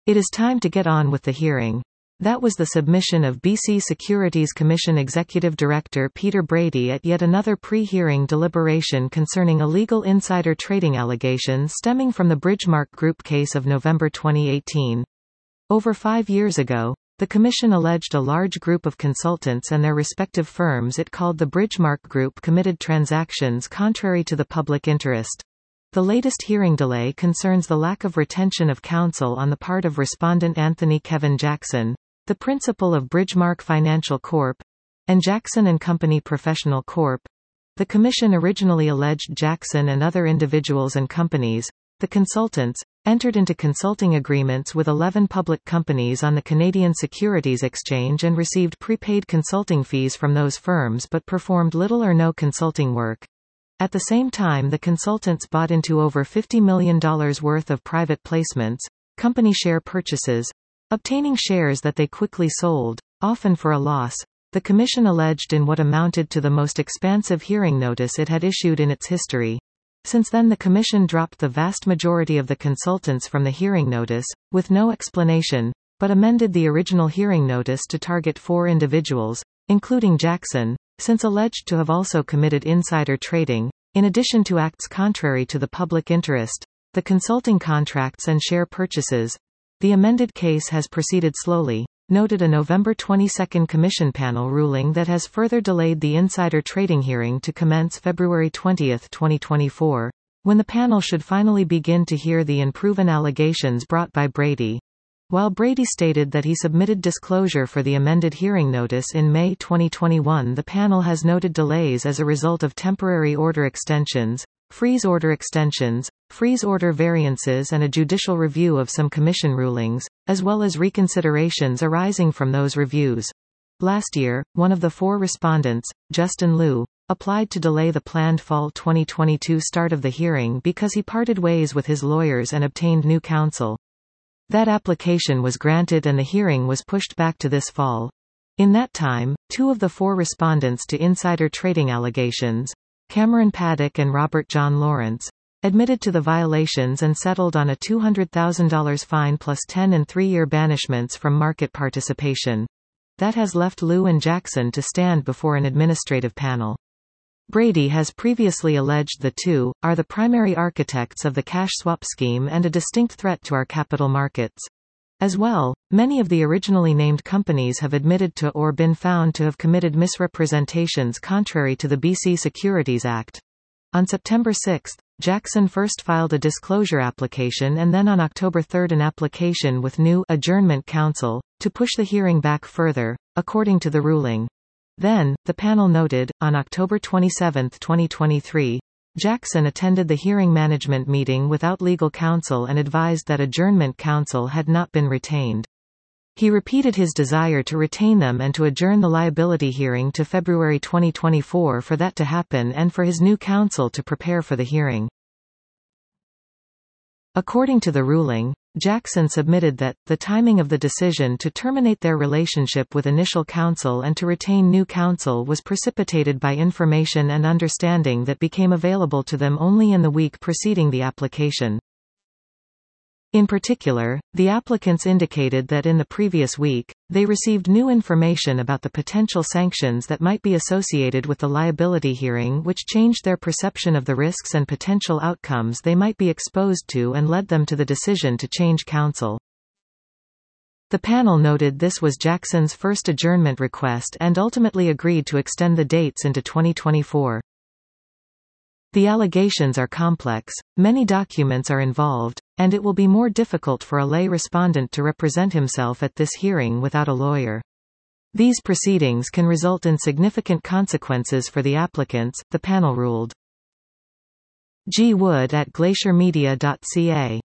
It is time to get on with the hearing. That was the submission of BC Securities Commission Executive Director Peter Brady at yet another pre-hearing deliberation concerning illegal insider trading allegations stemming from the Bridgemarq Group case of November 2018. Over 5 years ago, the Commission alleged a large group of consultants and their respective firms it called the Bridgemarq Group committed transactions contrary to the public interest. The latest hearing delay concerns the lack of retention of counsel on the part of respondent Anthony Kevin Jackson, the principal of Bridgemarq Financial Corp. And Jackson & Company Professional Corp. The Commission originally alleged Jackson and other individuals and companies, the consultants, entered into consulting agreements with 11 public companies on the Canadian Securities Exchange and received prepaid consulting fees from those firms but performed little or no consulting work. At the same time, the consultants bought into over $50 million worth of private placements, company share purchases, obtaining shares that they quickly sold, often for a loss. The Commission alleged in what amounted to the most expansive hearing notice it had issued in its history. Since then, the Commission dropped the vast majority of the consultants from the hearing notice, with no explanation, but amended the original hearing notice to target 4 individuals, including Jackson, since alleged to have also committed insider trading, in addition to acts contrary to the public interest, the consulting contracts and share purchases. The amended case has proceeded slowly, noted a November 22 Commission panel ruling that has further delayed the insider trading hearing to commence February 20, 2024, when the panel should finally begin to hear the unproven allegations brought by Brady. While Brady stated that he submitted disclosure for the amended hearing notice in May 2021, the panel has noted delays as a result of temporary order extensions, freeze order extensions, freeze order variances and a judicial review of some Commission rulings, as well as reconsiderations arising from those reviews. Last year, one of the 4 respondents, Justin Liu, applied to delay the planned fall 2022 start of the hearing because he parted ways with his lawyers and obtained new counsel. That application was granted and the hearing was pushed back to this fall. In that time, 2 of the 4 respondents to insider trading allegations, Cameron Paddock and Robert John Lawrence, admitted to the violations and settled on a $200,000 fine plus 10 and 3-year banishments from market participation. That has left Liu and Jackson to stand before an administrative panel. Brady has previously alleged the 2 are the primary architects of the cash swap scheme and a distinct threat to our capital markets. As well, many of the originally named companies have admitted to or been found to have committed misrepresentations contrary to the BC Securities Act. On September 6, Jackson first filed a disclosure application and then on October 3 an application with new adjournment counsel, to push the hearing back further, according to the ruling. Then, the panel noted, on October 27, 2023, Jackson attended the hearing management meeting without legal counsel and advised that adjournment counsel had not been retained. He repeated his desire to retain them and to adjourn the liability hearing to February 2024 for that to happen and for his new counsel to prepare for the hearing. According to the ruling, Jackson submitted that, the timing of the decision to terminate their relationship with initial counsel and to retain new counsel was precipitated by information and understanding that became available to them only in the week preceding the application. In particular, the applicants indicated that in the previous week, they received new information about the potential sanctions that might be associated with the liability hearing, which changed their perception of the risks and potential outcomes they might be exposed to and led them to the decision to change counsel. The panel noted this was Jackson's first adjournment request and ultimately agreed to extend the dates into 2024. The allegations are complex, many documents are involved, and it will be more difficult for a lay respondent to represent himself at this hearing without a lawyer. These proceedings can result in significant consequences for the applicants, the panel ruled. G. Wood at glaciermedia.ca